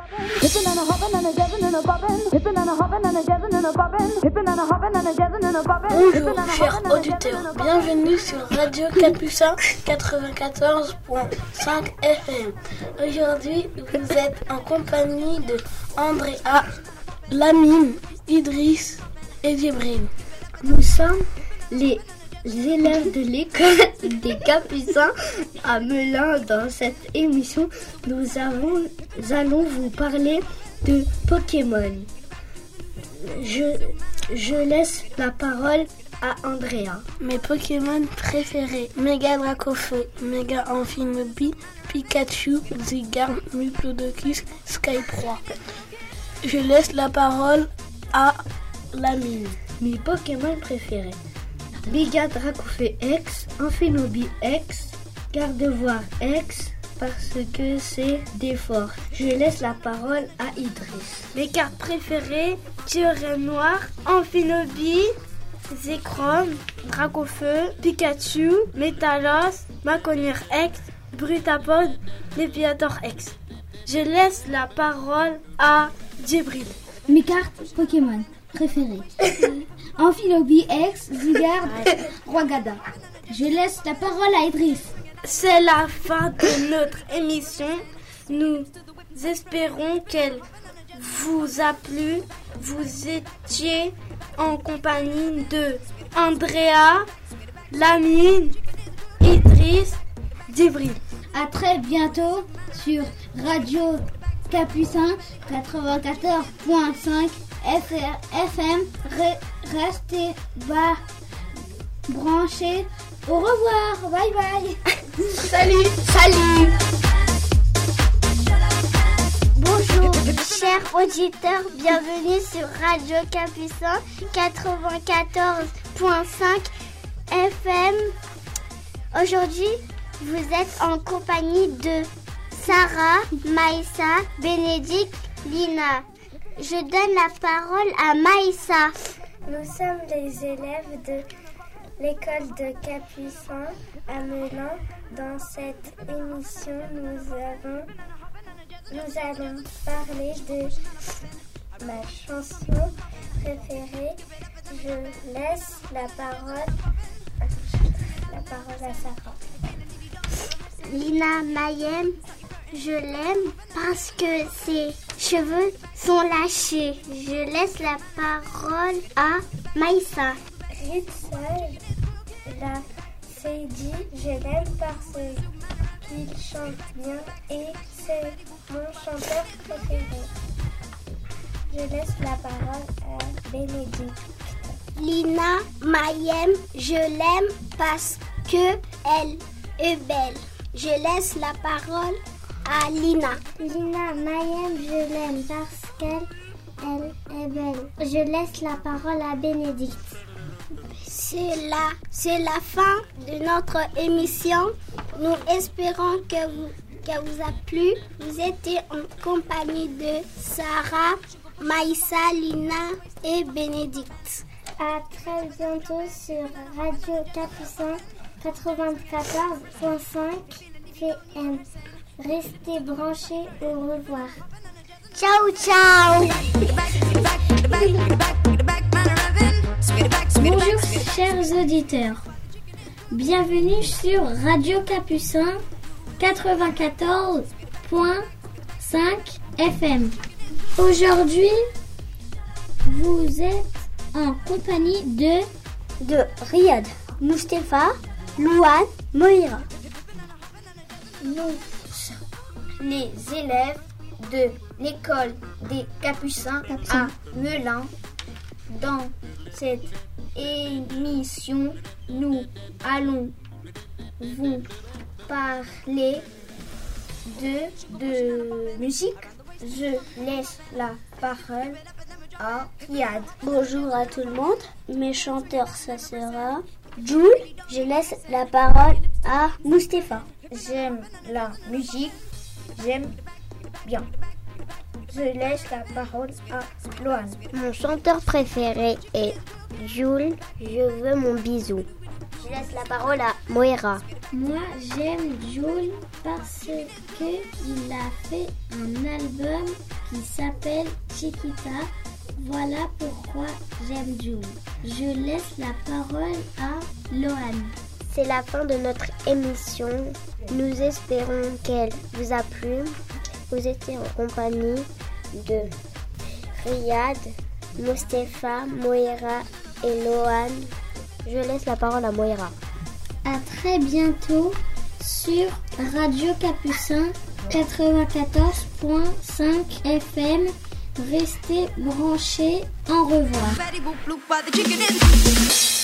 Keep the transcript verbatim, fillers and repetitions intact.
Bonjour chers auditeurs, bienvenue sur Radio Capucin quatre-vingt-quatorze point cinq F M. Aujourd'hui, vous êtes en compagnie de Andrea, Lamine, Idriss et Djibril. Nous sommes les élèves de l'école des Capucins à Melun. Dans cette émission, nous, avons, nous allons vous parler de Pokémon. Je, je laisse la parole à Andrea. Mes Pokémon préférés: Mega Dracofeu, Mega Amphinomie, Pikachu, Zygarde, Diplodocus, Skyproie. Je laisse la parole à Lamine. Mes Pokémon préférés: Mega Dracofeu X, Amphinomie X, Gardevoir X, parce que c'est des forts. Je laisse la parole à Idriss. Mes cartes préférées: Tyrène Noir, Amphinomie, Zekrom, Dracofeu, Pikachu, Métalos, Maconnière X, Brutapod, Léviator X. Je laisse la parole à Djibril. Mes cartes Pokémon préférées: Amphinomie X, Zygarde, Roigada. Je laisse la parole à Idriss. C'est la fin de notre émission. Nous espérons qu'elle vous a plu. Vous étiez en compagnie de Andrea, Lamine, Idriss, Djibril. À très bientôt sur Radio Capucin quatre-vingt-quatorze point cinq F M. Restez bas branchés. Au revoir, bye bye. Salut, salut. Bonjour, chers auditeurs, bienvenue sur Radio Capucin quatre-vingt-quatorze point cinq F M. Aujourd'hui, vous êtes en compagnie de Sarah, Maïssa, Bénédicte, Lina. Je donne la parole à Maïssa. Nous sommes les élèves de l'école de Capucin à Melun. Dans cette émission, nous, avons, nous allons parler de ma chanson préférée. Je laisse la parole, la parole à Sarah. Lina Mayem, je l'aime parce que ses cheveux sont lâchés. Je laisse la parole à Maïssa. Ritsal, la c'est dit, je l'aime parce qu'il chante bien et c'est mon chanteur préféré. Je laisse la parole à Bénédicte. Lina Mayem, je l'aime parce que elle est belle. Je laisse la parole à Lina. Lina Mayem, je l'aime parce qu'elle elle est belle. Je laisse la parole à Bénédicte. C'est la, c'est la fin de notre émission. Nous espérons que vous, que vous a plu. Vous étiez en compagnie de Sarah, Maïssa, Lina et Bénédicte. À très bientôt sur Radio Capucin quatre-vingt-quatorze point cinq F M. Restez branchés, au revoir. Ciao, ciao. Bonjour chers auditeurs, bienvenue sur Radio Capucin quatre-vingt-quatorze point cinq F M. Aujourd'hui, vous êtes en compagnie de de Riyad, Mustapha, Louane, Moira. Nous sommes les élèves de l'école des Capucins, Capucins. à Melun. Dans cette émission, nous allons vous parler de, de musique. Je laisse la parole à Riyad. Bonjour à tout le monde. Mes chanteurs, ça sera Jules. Je laisse la parole à Mustapha. J'aime la musique. J'aime bien. Je laisse la parole à Loane. Mon chanteur préféré est Jules. Je veux mon bisou. Je laisse la parole à Moira. Moi, j'aime Jul parce qu'il a fait un album qui s'appelle Chiquita. Voilà pourquoi j'aime Jul. Je laisse la parole à Lohan. C'est la fin de notre émission. Nous espérons qu'elle vous a plu. Vous étiez en compagnie de Riyad, Mustapha, Moira et Lohan. Je laisse la parole à Moira. À très bientôt sur Radio Capucin quatre-vingt-quatorze point cinq F M. Restez branchés. Au revoir.